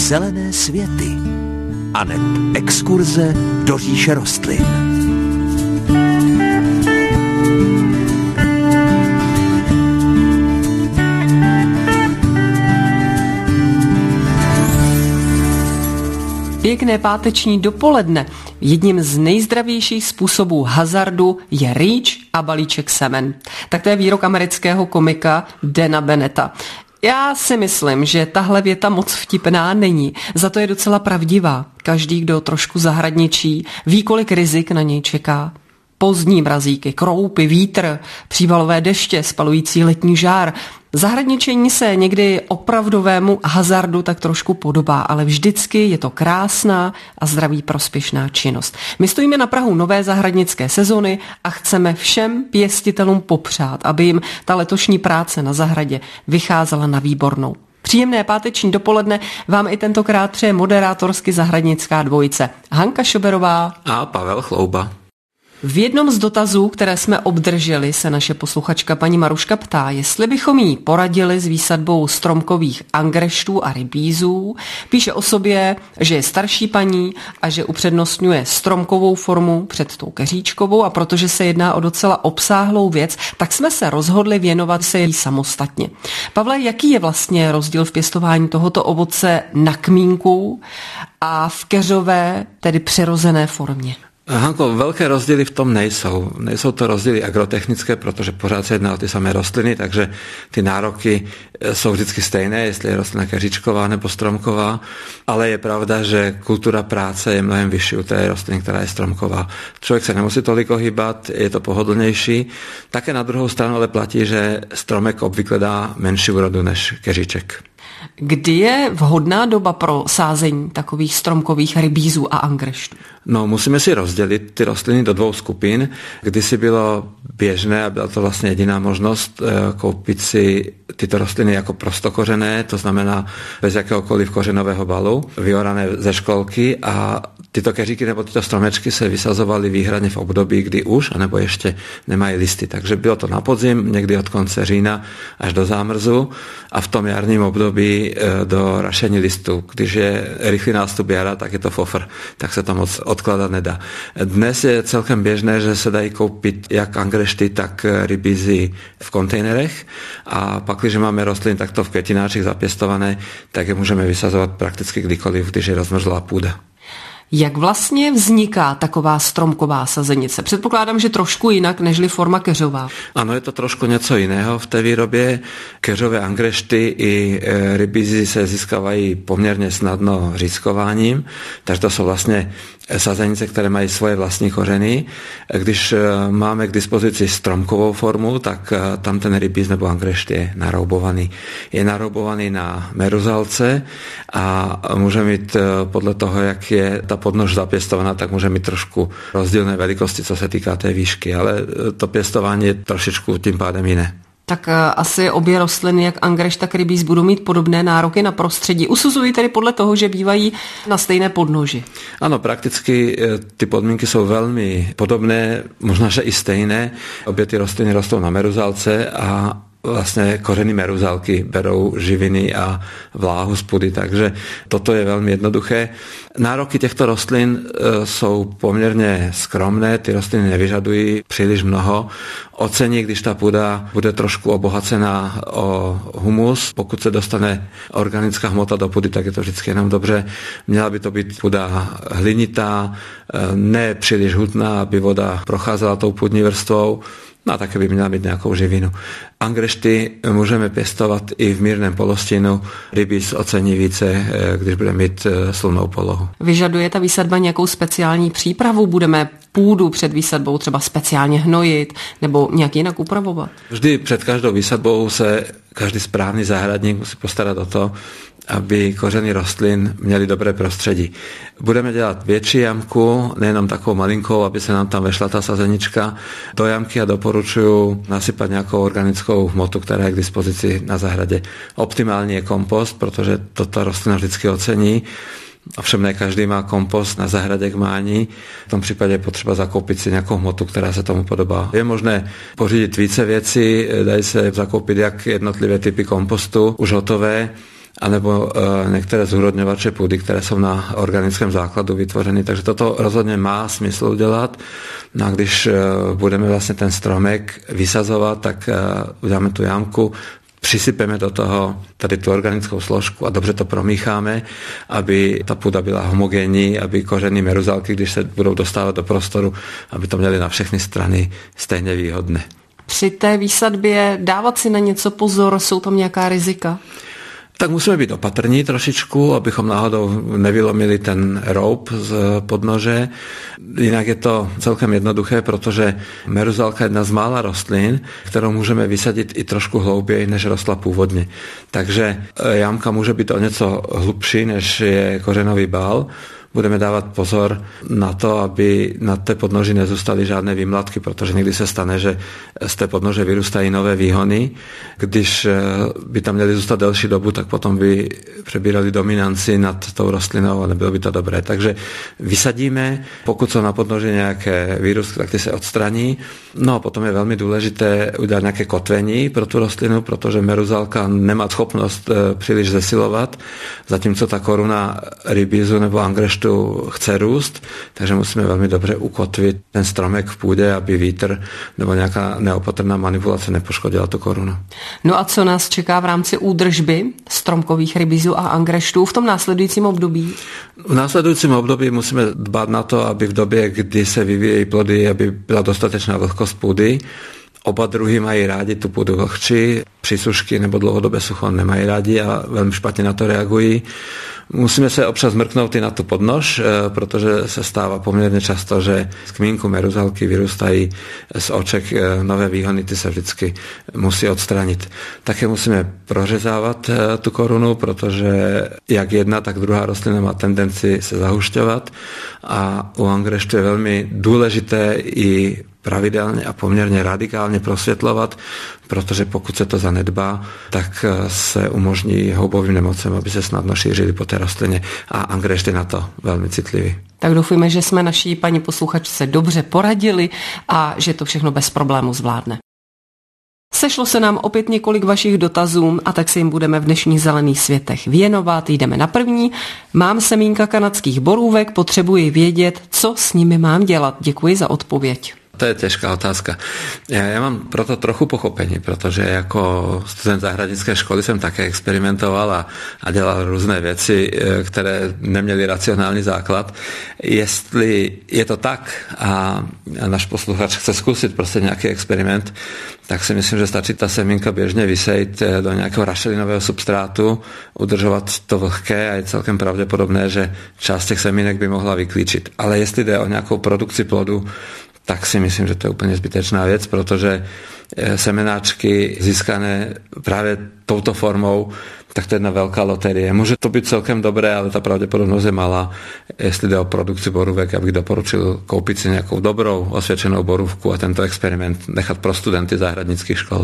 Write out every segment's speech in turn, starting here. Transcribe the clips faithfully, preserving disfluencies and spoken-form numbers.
zelené světy aneb exkurze do říše rostlin. Pěkné páteční dopoledne. Jedním z nejzdravějších způsobů hazardu je rýč a balíček semen. Tak to je výrok amerického komika Dana Bennetta. Já si myslím, že tahle věta moc vtipná není, za to je docela pravdivá. Každý, kdo trošku zahradničí, ví, kolik rizik na něj čeká. Pozdní mrazíky, kroupy, vítr, přívalové deště, spalující letní žár. Zahradničení se někdy opravdovému hazardu tak trošku podobá, ale vždycky je to krásná a zdraví prospěšná činnost. My stojíme na prahu nové zahradnické sezony a chceme všem pěstitelům popřát, aby jim ta letošní práce na zahradě vycházela na výbornou. Příjemné páteční dopoledne vám i tentokrát přeje moderátorsky zahradnická dvojice Hanka Šoberová a Pavel Chlouba. V jednom z dotazů, které jsme obdrželi, se naše posluchačka paní Maruška ptá, jestli bychom jí poradili s výsadbou stromkových angreštů a rybízů. Píše o sobě, že je starší paní a že upřednostňuje stromkovou formu před tou keříčkovou, a protože se jedná o docela obsáhlou věc, tak jsme se rozhodli věnovat se jí samostatně. Pavle, jaký je vlastně rozdíl v pěstování tohoto ovoce na kmínku a v keřové, tedy přirozené formě? Hanko, velké rozdíly v tom nejsou. Nejsou to rozdíly agrotechnické, protože pořád se jedná o ty samé rostliny, takže ty nároky jsou vždycky stejné, jestli je rostlina keříčková nebo stromková, ale je pravda, že kultura práce je mnohem vyšší u té rostliny, která je stromková. Člověk se nemusí tolik ohýbat, je to pohodlnější. Také na druhou stranu ale platí, že stromek obvykle dá menší úrodu než keříček. Kdy je vhodná doba pro sázení takových stromkových rybízů a angreštů? No, musíme si rozdělit ty rostliny do dvou skupin. Kdysi bylo běžné a byla to vlastně jediná možnost koupit si tyto rostliny jako prostokořené, to znamená bez jakéhokoliv kořenového balu, vyorané ze školky, a tyto keříky nebo tyto stromečky se vysazovaly výhradně v období, kdy už, anebo ještě nemají listy. Takže bylo to na podzim, někdy od konce října až do zámrzu, a v tom jarním období do rašení listů. Když je rychlý nástup jara, tak je to fofr, tak se to moc odkladat nedá. Dnes je celkem běžné, že se dají koupit jak angrešty, tak rybízy v kontejnerech, a pak, když máme rostliny takto v květináčích zapěstované, tak je můžeme vysazovat prakticky kdykoliv, když je rozmrzlá půda. Jak vlastně vzniká taková stromková sazenice? Předpokládám, že trošku jinak nežli forma keřová. Ano, je to trošku něco jiného v té výrobě. Keřové angrešty i rybízy se získávají poměrně snadno řízkováním, takže to jsou vlastně sazenice, které mají svoje vlastní kořeny. Když máme k dispozici stromkovou formu, tak tam ten rybíz nebo angrešt je naroubovaný. Je naroubovaný na meruzalce a může mít podle toho, jak je ta podnož zapěstovaná, tak může mít trošku rozdílné velikosti, co se týká té výšky, ale to pěstování je trošičku tím pádem jiné. Tak uh, asi obě rostliny, jak angreš, tak rybíz, budou mít podobné nároky na prostředí. Usuzují tedy podle toho, že bývají na stejné podnoži. Ano, prakticky ty podmínky jsou velmi podobné, možná, že i stejné. Obě ty rostliny rostou na meruzalce a vlastně kořeny meruzalky berou živiny a vláhu z půdy, takže toto je velmi jednoduché. Nároky těchto rostlin jsou poměrně skromné, ty rostliny nevyžadují příliš mnoho. Ocení, když ta půda bude trošku obohacená o humus. Pokud se dostane organická hmota do půdy, tak je to vždycky jenom dobře. Měla by to být půda hlinitá, ne příliš hutná, aby voda procházela tou půdní vrstvou. No a také by měla mít nějakou živinu. Angrešty můžeme pěstovat i v mírném polostínu. Rybíz ocení více, když bude mít slunnou polohu. Vyžaduje ta výsadba nějakou speciální přípravu? Budeme půdu před výsadbou třeba speciálně hnojit nebo nějak jinak upravovat? Vždy před každou výsadbou se každý správný zahradník musí postarat o to, aby kořeny rostlin měly dobré prostředí. Budeme dělat větší jamku, nejenom takovou malinkou, aby se nám tam vešla ta sazenička do jamky, a doporučuji nasypat nějakou organickou hmotu, která je k dispozici na zahradě. Optimální je kompost, protože to ta rostlina vždycky ocení. Ovšem ne každý má kompost na zahradě k mání. V tom případě je potřeba zakoupit si nějakou hmotu, která se tomu podobá. Je možné pořídit více věcí, dají se zakoupit jak jednotlivé typy kompostu, už hotové, anebo některé zúrodňovače půdy, které jsou na organickém základu vytvořeny. Takže toto rozhodně má smysl udělat. No a když budeme vlastně ten stromek vysazovat, tak uděláme tu jámku, přisypeme do toho tady tu organickou složku a dobře to promícháme, aby ta půda byla homogenní, aby kořeny meruzálky, když se budou dostávat do prostoru, aby to měly na všechny strany stejně výhodné. Při té výsadbě dávat si na něco pozor, jsou tam nějaká rizika? Tak musíme být opatrní trošičku, abychom náhodou nevylomili ten roub z podnože. Jinak je to celkem jednoduché, protože meruzálka je jedna z mála rostlin, kterou můžeme vysadit i trošku hlouběji, než rostla původně. Takže jámka může být o něco hlubší, než je kořenový bál. Budeme dávat pozor na to, aby na té podnoži nezůstaly žádné výmladky, protože někdy se stane, že z té podnože vyrůstají nové výhony. Když by tam měly zůstat delší dobu, tak potom by přebírali dominanci nad tou rostlinou a nebylo by to dobré. Takže vysadíme, pokud jsou na podnoži nějaké výrůstky, tak ty se odstraní. No a potom je velmi důležité udělat nějaké kotvení pro tu rostlinu, protože meruzálka nemá schopnost příliš zesilovat, zatímco ta koruna rybízu nebo angreštu chce růst, takže musíme velmi dobře ukotvit ten stromek v půdě, aby vítr nebo nějaká neopatrná manipulace nepoškodila tu korunu. No a co nás čeká v rámci údržby stromkových rybízů a angreštů v tom následujícím období? V následujícím období musíme dbát na to, aby v době, kdy se vyvíjejí plody, aby byla dostatečná vlhkost půdy. Oba druhy mají rádi tu půdu vlhčí, přísušky nebo dlouhodobé sucho nemají rádi a velmi špatně na to reagují. Musíme se občas mrknout i na tu podnož, protože se stává poměrně často, že z kmínku meruzálky vyrůstají z oček nové výhony, ty se vždycky musí odstranit. Také musíme prořezávat tu korunu, protože jak jedna, tak druhá rostlina má tendenci se zahušťovat a u angreštu je velmi důležité i pravidelně a poměrně radikálně prosvětlovat, protože pokud se to zanedbá, tak se umožní houbovým nemocem, aby se snadno šířili po té rostlině a angrešt je na to velmi citlivý. Tak doufujeme, že jsme naší paní posluchačce dobře poradili a že to všechno bez problému zvládne. Sešlo se nám opět několik vašich dotazů a tak se jim budeme v dnešních Zelených světech věnovat. Jdeme na první. Mám semínka kanadských borůvek, potřebuji vědět, co s nimi mám dělat. Děkuji za odpověď. To je těžká otázka. Já, já mám proto trochu pochopení, protože jako student zahradnické školy jsem také experimentoval a, a dělal různé věci, které neměly racionální základ. Jestli je to tak a, a náš posluchač chce zkusit prostě nějaký experiment, tak si myslím, že stačí ta semínka běžně vysejt do nějakého rašelinového substrátu, udržovat to vlhké a je celkem pravděpodobné, že část těch semínek by mohla vyklíčit. Ale jestli jde o nějakou produkci plodu, tak si myslím, že to je úplně zbytečná věc, protože semenáčky získané právě touto formou, tak to je jedna velká loterie. Může to být celkem dobré, ale ta pravděpodobnost je malá. Jestli jde o produkci borůvek, já bych doporučil koupit si nějakou dobrou, osvědčenou borůvku a tento experiment nechat pro studenty zahradnických škol.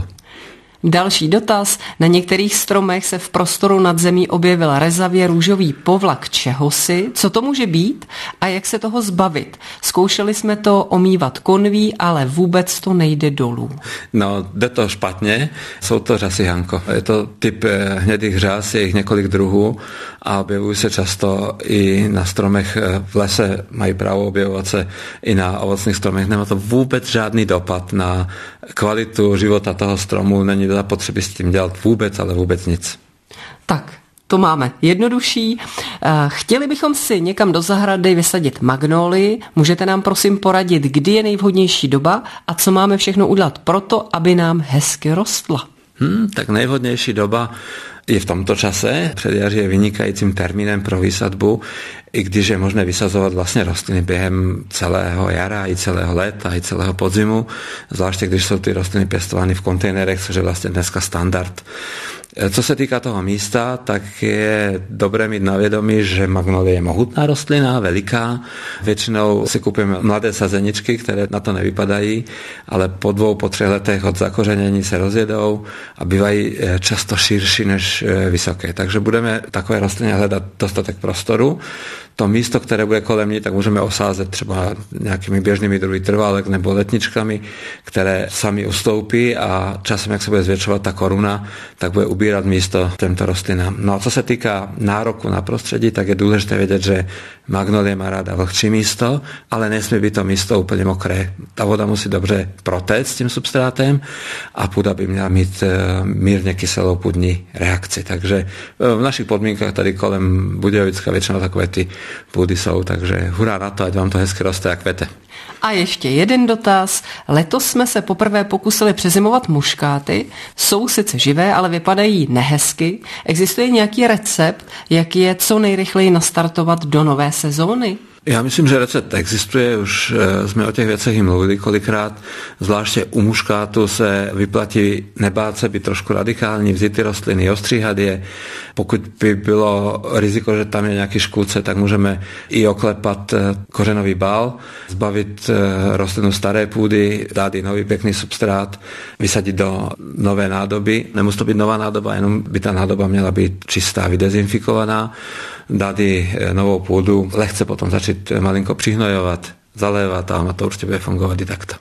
Další dotaz. Na některých stromech se v prostoru nad zemí objevil rezavě růžový povlak čehosi. Co to může být a jak se toho zbavit? Zkoušeli jsme to omývat konví, ale vůbec to nejde dolů. No, jde to špatně. Jsou to řasy Hanko. Je to typ hnědých řas, je jich několik druhů a objevují se často i na stromech v lese. Mají právo objevovat se i na ovocných stromech. Nemá to vůbec žádný dopad na kvalitu života toho stromu. Není zapotřebí s tím dělat vůbec, ale vůbec nic. Tak, to máme jednodušší. Chtěli bychom si někam do zahrady vysadit magnolii. Můžete nám prosím poradit, kdy je nejvhodnější doba a co máme všechno udělat proto, aby nám hezky rostla? Hmm, tak nejvhodnější doba je v tomto čase. Předjaří je vynikajícím termínem pro výsadbu, i když je možné vysazovat vlastně rostliny během celého jara, i celého léta, i celého podzimu, zvláště když jsou ty rostliny pěstovány v kontejnerech, což je vlastně dneska standard. Co se týká toho místa, tak je dobré mít na vědomí, že magnolie je mohutná rostlina, veliká. Většinou si kupujeme mladé sazeničky, které na to nevypadají, ale po dvou, po třech letech od zakořenění se rozjedou a bývají často širší než vysoké. Takže budeme takové rostliny hledat dostatek prostoru. to místo, které bude kolem ní, tak můžeme osázet třeba nějakými běžnými druhy trvalek nebo letničkami, které sami ustoupí a časem, jak se bude zvětšovat ta koruna, tak bude ubírat místo těmto rostlinám. No a co se týká nároku na prostředí, tak je důležité vědět, že magnolie má ráda vlhčí místo, ale nesmí být to místo úplně mokré. Ta voda musí dobře protéct s tím substrátem a půda by měla mít mírně kyselou půdní reakci. Takže v našich podmínkách tady kolem Budějovicka většinou takové ty půdy jsou, takže hurá na to, ať vám to hezky roste a kvete. A ještě jeden dotaz. Letos jsme se poprvé pokusili přezimovat muškáty. Jsou sice živé, ale vypadají nehezky. Existuje nějaký recept, jak je co nejrychleji nastartovat do nové sezóny? Já myslím, že recept existuje, už jsme o těch věcech i mluvili kolikrát, zvláště u muškátu se vyplatí nebát se, být trošku radikální, vzít ty rostliny, ostříhat je. Pokud by bylo riziko, že tam je nějaký škůdce, tak můžeme i oklepat kořenový bál, zbavit rostlinu staré půdy, dát jí nový pěkný substrát, vysadit do nové nádoby. Nemusí to být nová nádoba, jenom by ta nádoba měla být čistá, vydezinfikovaná, dát jí novou půdu, lehce potom začít malinko přihnojovat, zalévat a to určitě bude fungovat i takto.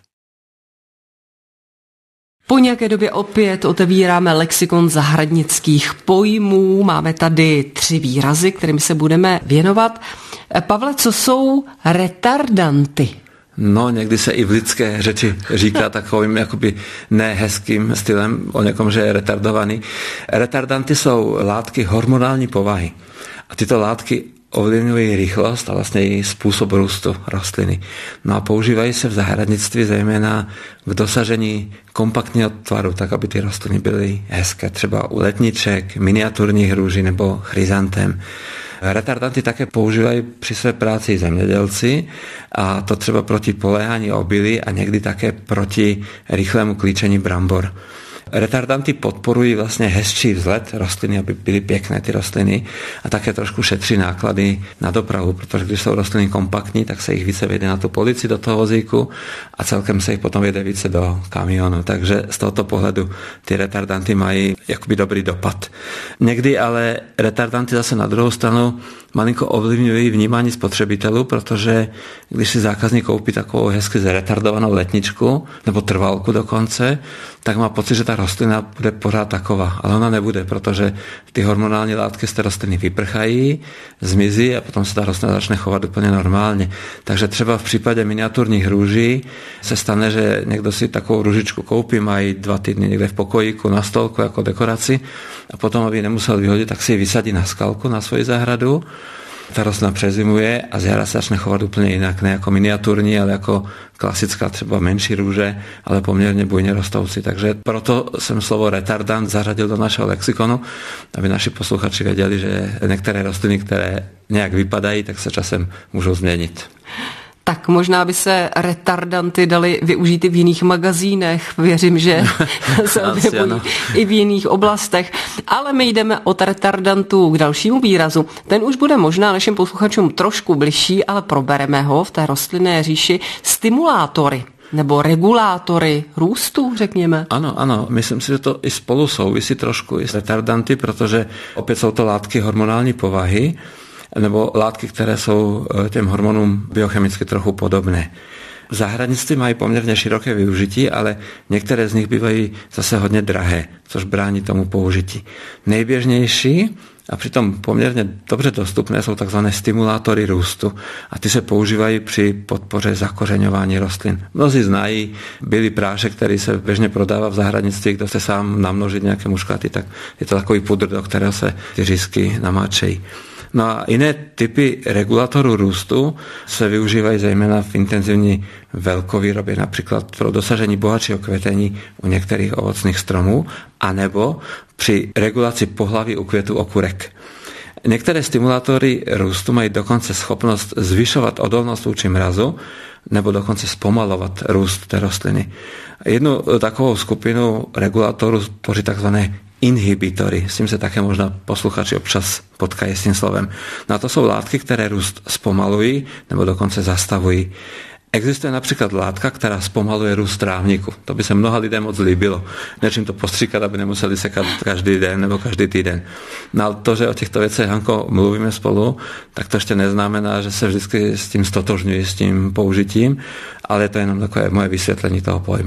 Po nějaké době opět otevíráme lexikon zahradnických pojmů. Máme tady tři výrazy, kterými se budeme věnovat. Pavle, co jsou retardanty? No, někdy se i v lidské řeči říká takovým jakoby nehezkým stylem o někom, že je retardovaný. Retardanty jsou látky hormonální povahy. A tyto látky ovlivňují rychlost a vlastně i způsob růstu rostliny. No a používají se v zahradnictví zejména k dosažení kompaktního tvaru, tak aby ty rostliny byly hezké, třeba u letniček, miniaturních růží nebo chryzantem. Retardanty také používají při své práci zemědělci a to třeba proti poléhání obilí a někdy také proti rychlému klíčení brambor. Retardanty podporují vlastně hezčí vzhled rostliny, aby byly pěkné ty rostliny a také trošku šetří náklady na dopravu, protože když jsou rostliny kompaktní, tak se jich více vede na tu polici do toho vozíku a celkem se jich potom vede více do kamionu. Takže z tohoto pohledu ty retardanty mají jakoby dobrý dopad. Někdy ale retardanty zase na druhou stranu malinko ovlivňují vnímání spotřebitelů, protože když si zákazník koupí takovou hezky zretardovanou letničku nebo trvalku dokonce, tak má pocit, že ta rostlina bude pořád taková, ale ona nebude, protože ty hormonální látky z té rostliny vyprchají, zmizí a potom se ta rostlina začne chovat úplně normálně. Takže třeba v případě miniaturních růží se stane, že někdo si takovou růžičku koupí, mají dva týdny někde v pokojíku na stolku jako dekoraci a potom, aby nemusel vyhodit, tak si ji vysadí na skalku na svoji zahradu. Ta rostlina přezimuje a z jara se začne chovat úplně jinak, ne jako miniaturní, ale jako klasická třeba menší růže, ale poměrně bujně rostoucí. Takže proto jsem slovo retardant zařadil do našeho lexikonu, aby naši posluchači věděli, že některé rostliny, které nějak vypadají, tak se časem můžou změnit. Tak možná by se retardanty daly využít i v jiných magazínech. Věřím, že se objevují i v jiných oblastech. Ale my jdeme od retardantů k dalšímu výrazu. Ten už bude možná našim posluchačům trošku bližší, ale probereme ho v té rostlinné říši. Stimulátory nebo regulátory růstu, řekněme. Ano, ano, myslím si, že to i spolu souvisí trošku i s retardanty, protože opět jsou to látky hormonální povahy, nebo látky, které jsou těm hormonům biochemicky trochu podobné. V zahradnictví mají poměrně široké využití, ale některé z nich bývají zase hodně drahé, což brání tomu použití. Nejběžnější a přitom poměrně dobře dostupné jsou tzv. Stimulátory růstu a ty se používají při podpoře zakořeňování rostlin. Mnozí znají bílý prášek, který se běžně prodává v zahradnictví, kdo chce sám namnožit nějaké muškáty, tak je to takový pudr, do kterého se ty řízky namáčejí. No a jiné typy regulatorů růstu se využívají zejména v intenzivní velkovýrobě, například pro dosažení bohatšího kvetení u některých ovocných stromů, anebo při regulaci pohlaví u květu okurek. Některé stimulátory růstu mají dokonce schopnost zvyšovat odolnost vůči mrazu nebo dokonce zpomalovat růst té rostliny. Jednu takovou skupinu regulatorů tvoří takzvané inhibitory, s tím se také možná posluchači občas potkají s tím slovem. No a to jsou látky, které růst zpomalují nebo dokonce zastavují. Existuje například látka, která zpomaluje růst trávníku. To by se mnoha lidem moc líbilo. Nečím to postříkat, aby nemuseli sekat každý den nebo každý týden. No ale to, že o těchto věcech, Hanko, mluvíme spolu, tak to ještě neznamená, že se vždycky s tím stotožňuji, s tím použitím, ale to je jenom takové moje vysvětlení toho pojmu.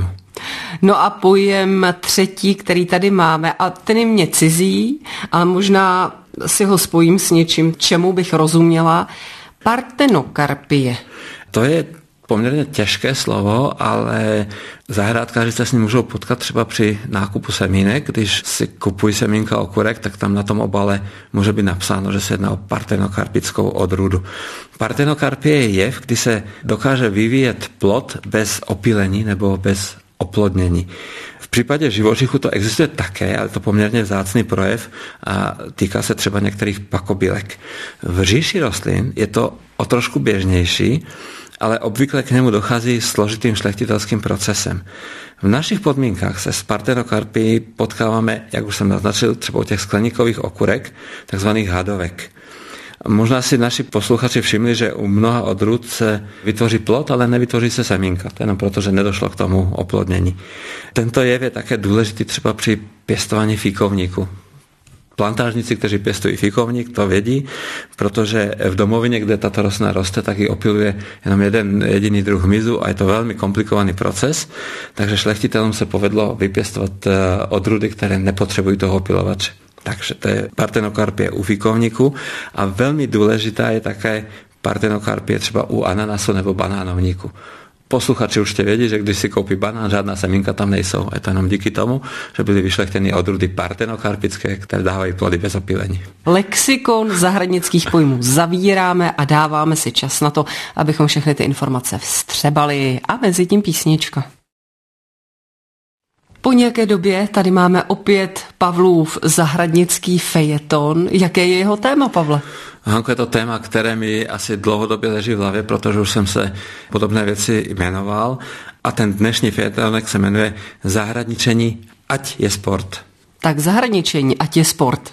No a pojem třetí, který tady máme, a ten je mě cizí, ale možná si ho spojím s něčím, čemu bych rozuměla. Partenokarpie. To je poměrně těžké slovo, ale zahrádkáři se s ním můžou potkat třeba při nákupu semínek. Když si kupují semínka okurek, tak tam na tom obale může být napsáno, že se jedná o partenokarpickou odrůdu. Partenokarpie je jev, kdy se dokáže vyvíjet plod bez opylení nebo bez oplodnění. V případě živočichu to existuje také, ale to poměrně vzácný projev a týká se třeba některých pakobylek. V říši rostlin je to o trošku běžnější, ale obvykle k němu dochází složitým šlechtitelským procesem. V našich podmínkách se s partenokarpií potkáváme, jak už jsem naznačil, třeba u těch skleníkových okurek, takzvaných hadovek. Možná si naši posluchači všimli, že u mnoha odrůd se vytvoří plod, ale nevytvoří se semínka. To je jenom proto, že nedošlo k tomu oplodnění. Tento jev je také důležitý třeba při pěstování fíkovníku. Plantážníci, kteří pěstují fíkovník, to vědí, protože v domovině, kde tato rostlina roste, tak ji opyluje jenom jeden jediný druh hmyzu a je to velmi komplikovaný proces, takže šlechtitelům se povedlo vypěstovat odrůdy, které nepotřebují toho opylovače. Takže to je partenokarpie u fíkovníku a velmi důležitá je také partenokarpie třeba u ananasu nebo banánovníku. Posluchači určitě vědí, že když si koupí banán, žádná semínka tam nejsou. Je to jenom díky tomu, že byly vyšlechtěny odrůdy partenokarpické, které dávají plody bez opylení. Lexikon zahradnických pojmů zavíráme a dáváme si čas na to, abychom všechny ty informace vstřebali a mezi tím písnička. Po nějaké době tady máme opět Pavlův zahradnický fejeton. Jaké je jeho téma, Pavle? Hanko, je to téma, které mi asi dlouhodobě leží v hlavě, protože už jsem se podobné věci jmenoval a ten dnešní fejetonek se jmenuje Zahradničení, ať je sport. Tak zahradničení, ať je sport.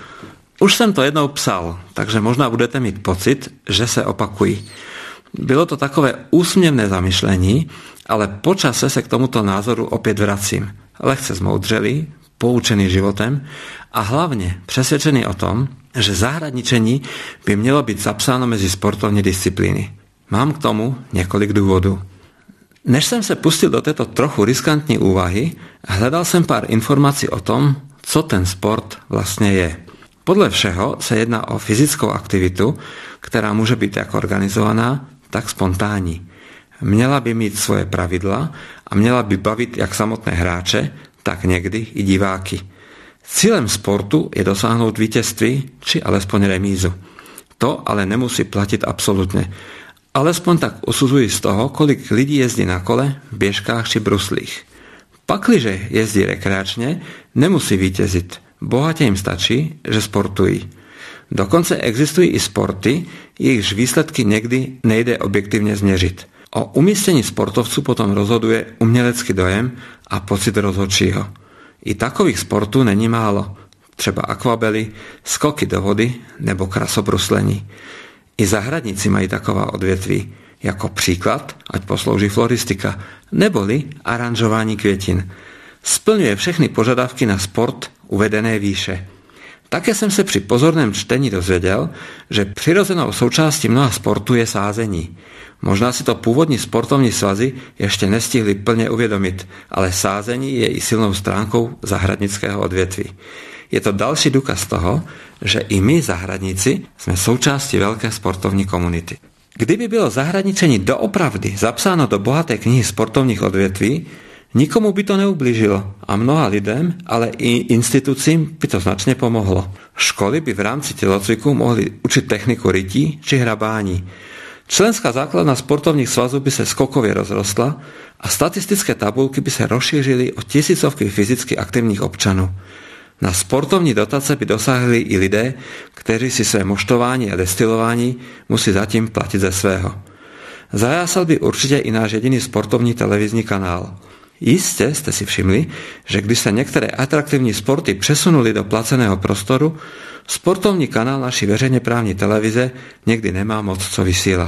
Už jsem to jednou psal, takže možná budete mít pocit, že se opakují. Bylo to takové úsměvné zamyšlení, ale po čase se k tomuto názoru opět vracím. Lehce zmoudřelý, poučený životem a hlavně přesvědčený o tom, že zahradničení by mělo být zapsáno mezi sportovní disciplíny. Mám k tomu několik důvodů. Než jsem se pustil do této trochu riskantní úvahy, hledal jsem pár informací o tom, co ten sport vlastně je. Podle všeho se jedná o fyzickou aktivitu, která může být jak organizovaná, tak spontánní. Měla by mít svoje pravidla a měla by bavit jak samotné hráče, tak někdy i diváky. Cílem sportu je dosáhnout vítězství či alespoň remízu. To ale nemusí platit absolutně. Alespoň tak usuzuji z toho, kolik lidí jezdí na kole, běžkách či bruslích. Pakliže jezdí rekreačně, nemusí vítězit. Bohatě jim stačí, že sportují. Dokonce existují i sporty, jejichž výsledky někdy nejde objektivně změřit. O umístění sportovců potom rozhoduje umělecký dojem a pocit rozhodčího. I takových sportů není málo. Třeba akvabely, skoky do vody nebo krasobruslení. I zahradníci mají taková odvětví. Jako příklad, ať poslouží floristika, neboli aranžování květin. Splňuje všechny požadavky na sport uvedené výše. Také jsem se při pozorném čtení dozvěděl, že přirozenou součástí mnoha sportů je sázení. Možná si to původní sportovní svazy ještě nestihli plně uvědomit, ale sázení je i silnou stránkou zahradnického odvětví. Je to další důkaz toho, že i my, zahradníci, jsme součástí velké sportovní komunity. Kdyby bylo zahradničení doopravdy zapsáno do bohaté knihy sportovních odvětví, nikomu by to neublížilo a mnoha lidem, ale i institucím by to značně pomohlo. Školy by v rámci tělocviku mohly učit techniku rytí či hrabání. Členská základna sportovních svazů by se skokově rozrostla a statistické tabulky by se rozšířily o tisícovky fyzicky aktivních občanů. Na sportovní dotace by dosáhli i lidé, kteří si své moštování a destilování musí zatím platit ze svého. Zajásal by určitě i náš jediný sportovní televizní kanál. Jistě jste si všimli, že když se některé atraktivní sporty přesunuly do placeného prostoru, sportovní kanál naší veřejně právní televize někdy nemá moc co vysílat.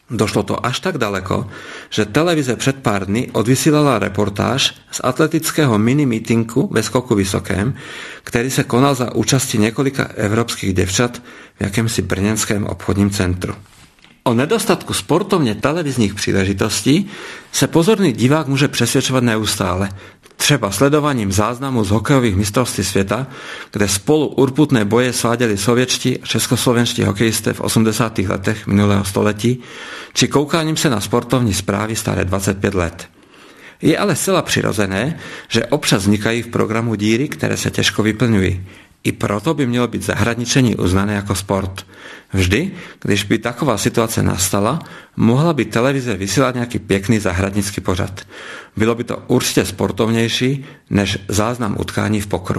Došlo to až tak daleko, že televize před pár dny odvysílala reportáž z atletického mini-meetinku ve skoku vysokém, který se konal za účasti několika evropských děvčat v jakémsi brněnském obchodním centru. O nedostatku sportovně televizních příležitostí se pozorný divák může přesvědčovat neustále, třeba sledováním záznamu z hokejových mistrovství světa, kde spolu urputné boje sváděli sovětští a českoslovenští hokejisté v osmdesátých letech minulého století, či koukáním se na sportovní zprávy staré dvacet pět let. Je ale zcela přirozené, že občas vznikají v programu díry, které se těžko vyplňují. I proto by mělo být zahradničení uznané jako sport. Vždy, když by taková situace nastala, mohla by televize vysílat nějaký pěkný zahradnický pořad. Bylo by to určitě sportovnější než záznam utkání v pokru.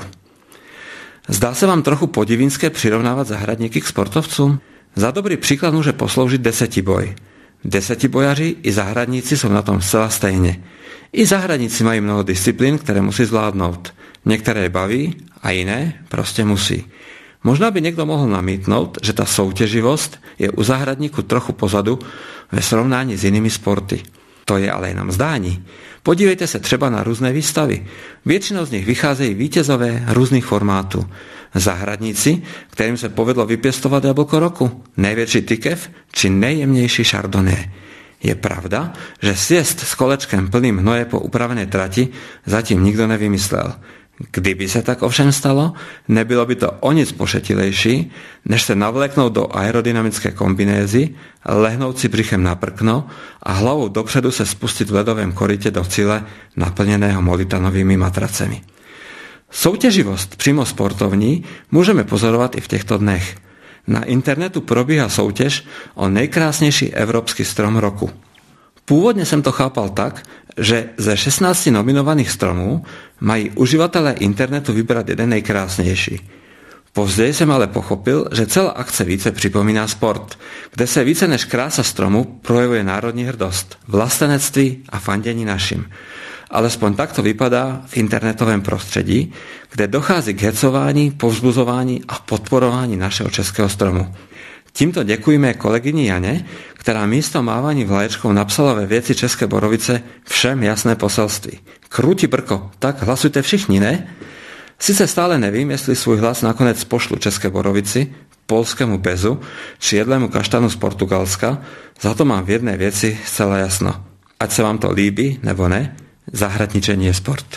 Zdá se vám trochu podivínské přirovnávat zahradníky k sportovcům? Za dobrý příklad může posloužit desetiboj. Desetibojaři i zahradníci jsou na tom zcela stejně. I zahradníci mají mnoho disciplín, které musí zvládnout. Některé je baví a jiné prostě musí. Možná by někdo mohl namítnout, že ta soutěživost je u zahradníku trochu pozadu ve srovnání s jinými sporty. To je ale jenom zdání. Podívejte se třeba na různé výstavy. Většinou z nich vycházejí vítězové různých formátů. Zahradníci, kterým se povedlo vypěstovat jablko roku, největší tykev či nejjemnější chardonnay. Je pravda, že sjezd s kolečkem plným hnoje po upravené trati zatím nikdo nevymyslel. Kdyby se tak ovšem stalo, nebylo by to o nic pošetilejší, než se navléknout do aerodynamické kombinézy, lehnout si břichem na prkno a hlavou dopředu se spustit v ledovém korytě do cíle naplněného molitanovými matracemi. Soutěživost přímo sportovní můžeme pozorovat i v těchto dnech. Na internetu probíhá soutěž o nejkrásnější evropský strom roku. Původně jsem to chápal tak, že ze šestnácti nominovaných stromů mají uživatelé internetu vybrat jeden nejkrásnější. Později jsem ale pochopil, že celá akce více připomíná sport, kde se více než krása stromu projevuje národní hrdost, vlastenectví a fandění našim. Alespoň tak to vypadá v internetovém prostředí, kde dochází k hecování, povzbuzování a podporování našeho českého stromu. Tímto děkujeme kolegyni Janě, která místo mávání vlaječkou napsala ve věci České Borovice všem jasné poselství. Krúti brko, tak hlasujte všichni, ne? Sice stále nevím, jestli svůj hlas nakonec pošlu České Borovici, polskému bezu či jedlému kaštanu z Portugalska, za to mám v jedné věci zcela jasno. Ať se vám to líbí nebo ne, zahradničení je sport.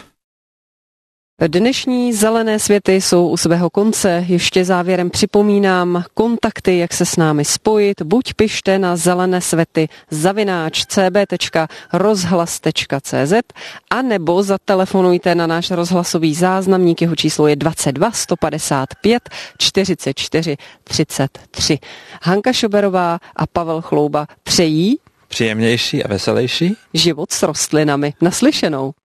Dnešní zelené světy jsou u svého konce. Ještě závěrem připomínám kontakty, jak se s námi spojit. Buď pište na zelené světy zavináč c b tečka rozhlas tečka c z a nebo zatelefonujte na náš rozhlasový záznamník. Jeho číslo je dvacet dva sto padesát pět čtyřicet čtyři třicet tři. Hanka Šoberová a Pavel Chlouba přejí příjemnější a veselější život s rostlinami. Naslyšenou.